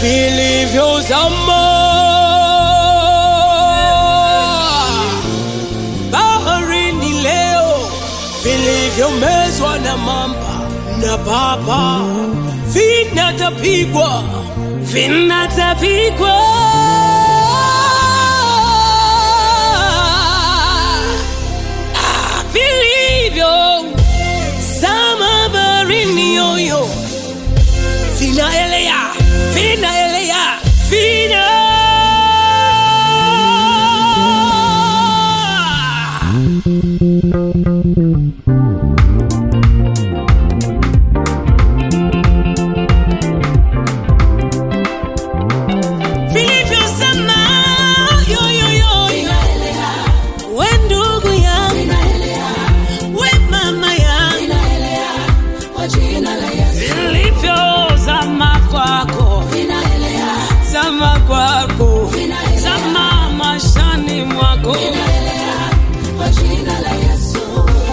vilivyozama baharini leo, vilivyomezwa na mamba na baba, vinatapigwa vilivyozama baharini yoyo, vinaelea zama mashani mwako, kwa jina la Yesu.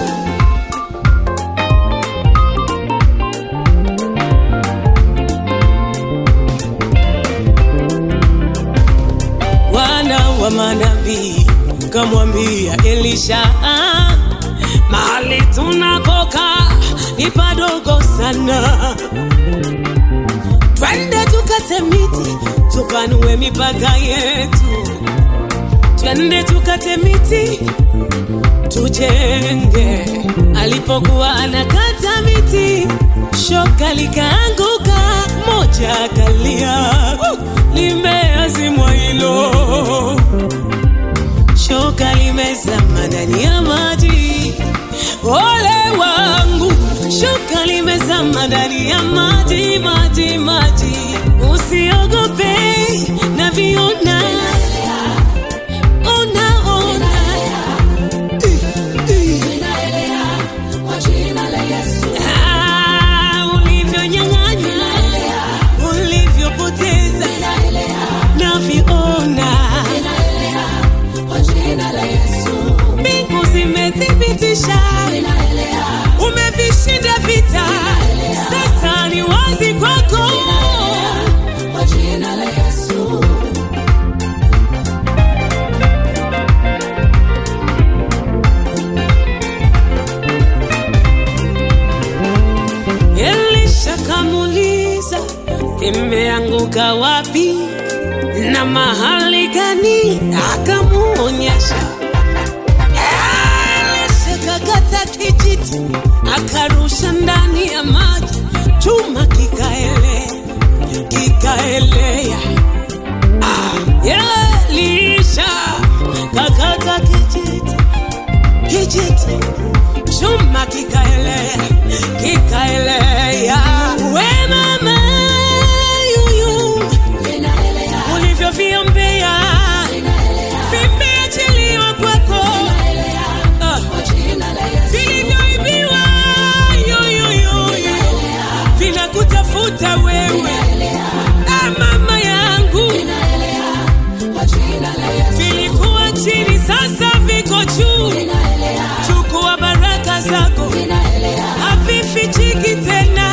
Wana wa manabii kamwambia Elisha, mahali tunakoka ni padogo sana, twende tukate miti tupanue mipaka yetu, twende tukate miti tujenge. Alipokuwa anakata miti, shoka likaanguka, moja kalia, limeazimwa hilo. Shoka limezama ndani ya maji, ole wangu, shoka limezama ndani ya maji. Usiogope na viona, ona kwa jina la Yesu. Ulivyonyang'anya, ulivyopoteza na viona, kwa jina la Yesu. Mbingu zimethibitisha umevishinda vita, sasa ni wazi kwako, kwa jina la Yesu. Elisha kamuuliza, imeanguka wapi na mahali gani? Akamuonyesha. Elisha kakata kijiti, akarusha ndani ya maji, chuma kikaelea. Elisha kakata kijiti, chuma kikaelea. We mama yuyu, ulivyoviombea vimeachiliwa kwako, vilivyoibiwa yuyu vinakutafuta wewe. Mama yangu, vilikuwa chini, sasa viko juu. Chukua baraka zako, havifichiki tena.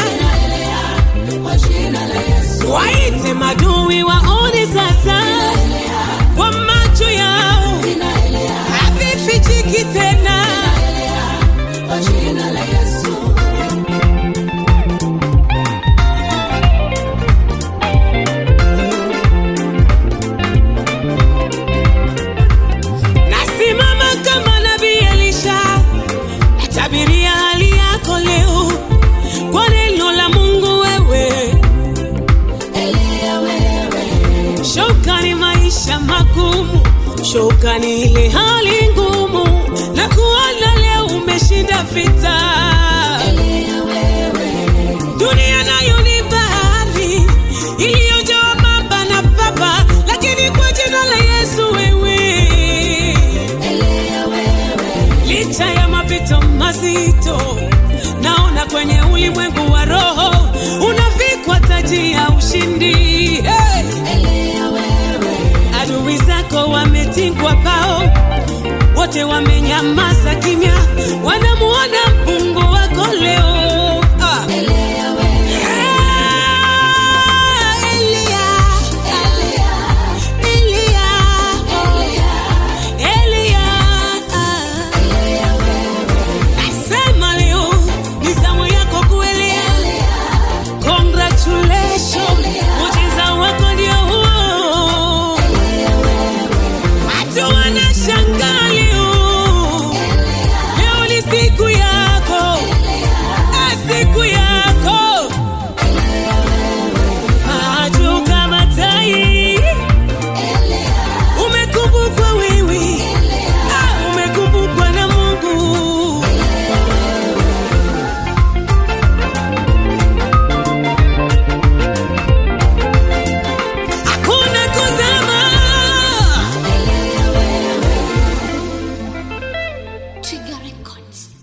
Waite madui waone sasa kwa macho yao, havifichiki tena, kwa jina la Yesu. Nasimama kama nabii Elisha, natabiria hali yako leo kwa neno la Mungu. Wewe shoka ni maisha magumu, shoka ni ile hali ngumu, na kuona leo umeshinda vita. Dunia nayo ni bahari iliyojaa mamba na baba, lakini kwa jina la Yesu wewe, licha ya mapito mazito, naona kwenye ulimwengu wa roho unavikwa taji ya ushindi. Adui zako wametingwa bao, wote wamenyamaza kimya, wanamuona Mungu wako leo. Elia Records.